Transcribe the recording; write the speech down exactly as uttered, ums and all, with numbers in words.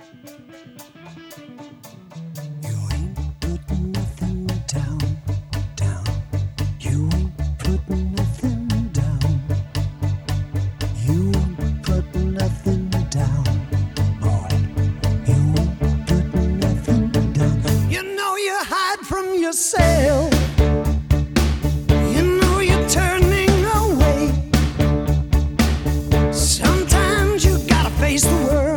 You ain't putting nothing down, down. You ain't putting nothing down. You ain't putting nothing down, boy. You ain't putting nothing down. You know you hide from yourself. You know you're turning away. Sometimes you gotta face the world.